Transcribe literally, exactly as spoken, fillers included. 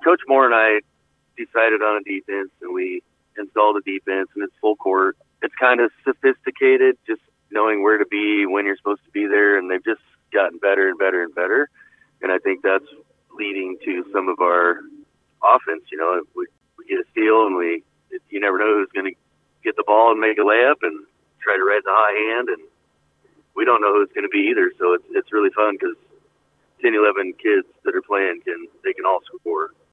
Coach Moore and I decided on a defense, and we installed a defense, and it's full court. It's kind of sophisticated, just knowing where to be when you're supposed to be there, and they've just gotten better and better and better. And I think that's leading to some of our offense. You know, we, we get a steal, and we you never know who's going to get the ball and make a layup and try to ride the high hand, and we don't know who it's going to be either. So it's it's really fun because ten, eleven kids that are playing can they can all score.